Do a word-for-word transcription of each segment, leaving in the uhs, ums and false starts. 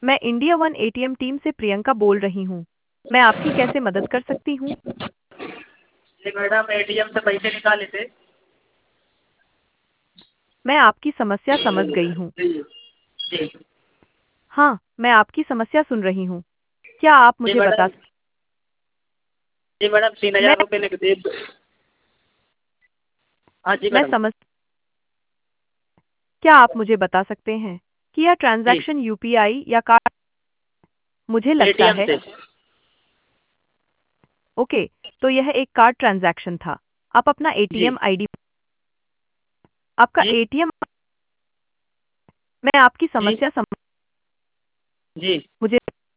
मैं India one ATM team से प्रियंका बोल रही हूँ। मैं आपकी कैसे मदद कर सकती हूँ? जी मैडम, एटीएम से पैसे निकाले थे। मैं आपकी समस्या समझ गई हूँ। जी जी हाँ, मैं आपकी समस्या सुन रही हूँ। क्या आप जी मुझे बता मैडम। स- जी मैडम, तीन मैं हजार रुपये लगे थे। हाँ जी मैं मैडम। समझ क्या आप मुझे बता सकते हैं कि यह जी, ट्रांजैक्शन यूपीआई या कार्ड? मुझे लगता एटीएम है। से। ओके, तो यह एक कार्ड ट्रांजैक्शन था। आप अपना जी एटीएम आईडी आपका जी एटीएम मैं आपकी जी समस्या सम, जी। मुझे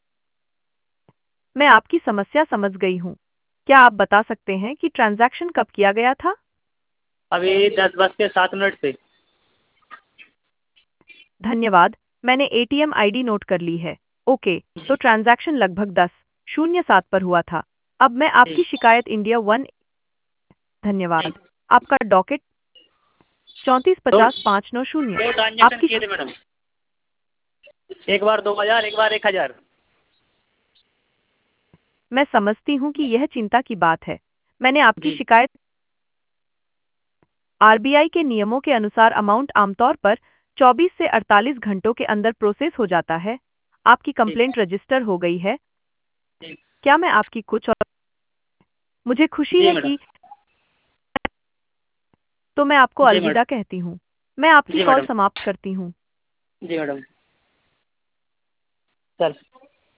मैं आपकी समस्या समझ गई हूँ। क्या आप बता सकते हैं कि ट्रांजैक्शन कब किया गया था? अभी दस बज के सात मिनट से। धन्यवाद, मैंने एटीएम आईडी नोट कर ली है। ओके, तो ट्रांजैक्शन लगभग दस शून्य सात पर हुआ था। अब मैं जी आपकी शिकायत इंडिया वन जी। धन्यवाद। आपका डॉकेट चौंतीस दो पचास पाँच नौ शून्य। दो ट्रांजेक्शन आपकी किए थे मैडम। एक बार दो हजार, एक बार एक हजार। मैं समझती हूँ कि यह चिंता की बात है। मैंने आपकी जी शिकायत आरबीआई के नियमों के अनुसार अमाउंट आमतौर पर चौबीस से अड़तालीस घंटों के अंदर प्रोसेस हो जाता है। आपकी जी कंप्लेंट रजिस्टर हो गई है। जी क्या मैं आपकी कुछ और मुझे खुशी जी है मैडम। कि तो मैं आपको जी मैडम। अलविदा कहती हूँ। मैं आपकी जी कॉल मैडम। समाप्त करती हूँ। जी मैडम। सर।